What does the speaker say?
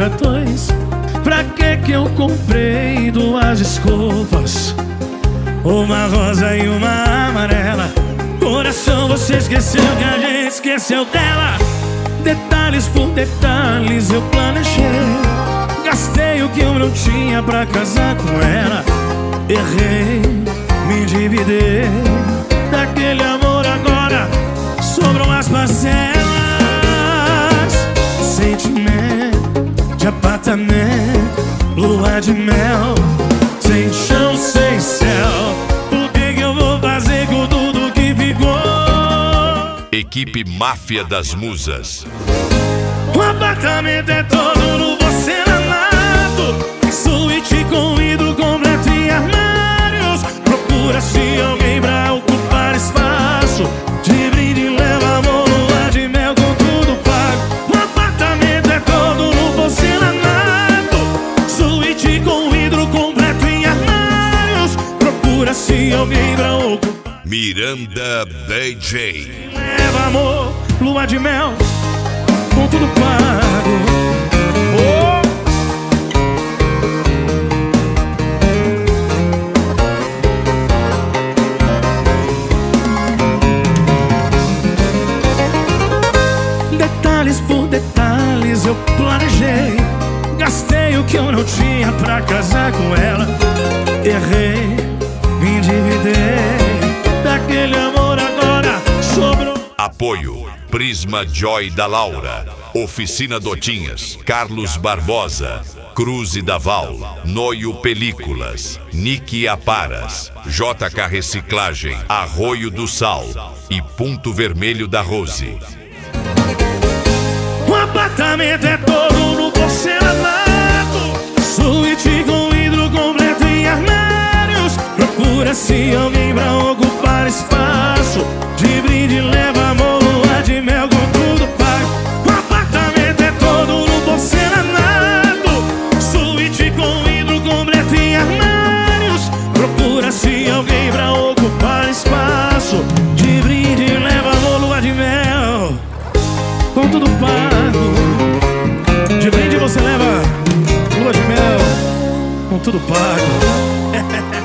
pra dois. Pra que eu comprei duas escovas, uma rosa e uma amarela? Coração, você esqueceu que a gente esqueceu dela. Detalhes por detalhes eu planejei. Gastei o que eu não tinha pra casar com ela. Errei, me endividei. Daquele amor agora sobram as parcelas. Sentimento de apartamento, lua de mel, sem chão, sem céu. O que eu vou fazer com tudo que ficou? Equipe Máfia das Musas. O apartamento é todo no porcelanato, suíte com vidro completo e armários. Procura-se alguém pra ocupar espaço. De brinde leva amor, lua de mel com tudo pago. O apartamento é todo no porcelanato, suíte com vidro completo e armários. Procura-se alguém pra ocupar. Miranda DJ. Leva amor, lua de mel com tudo pago. Oh! Detalhes por detalhes eu planejei. Gastei o que eu não tinha pra casar com ela. Errei, me endividei. Daquele amor agora sobrou. Apoio Prisma Joy da Laura, Oficina Dotinhas, Carlos Barbosa, Cruz e Daval, Noio Películas, Nick Aparas, JK Reciclagem, Arroio do Sal e Ponto Vermelho da Rose. O apartamento é todo no porcelanato, suíte com vidro completo e armários. Procura-se alguém pra ocupar espaço. De brinde leva amor, lua de mel com tudo pago. O apartamento é todo no porcelanato, suíte com vidro completo e armários. Procura-se alguém pra ocupar espaço. De brinde leva amor, lua de mel com tudo pago. De brinde você leva lua de mel com tudo pago.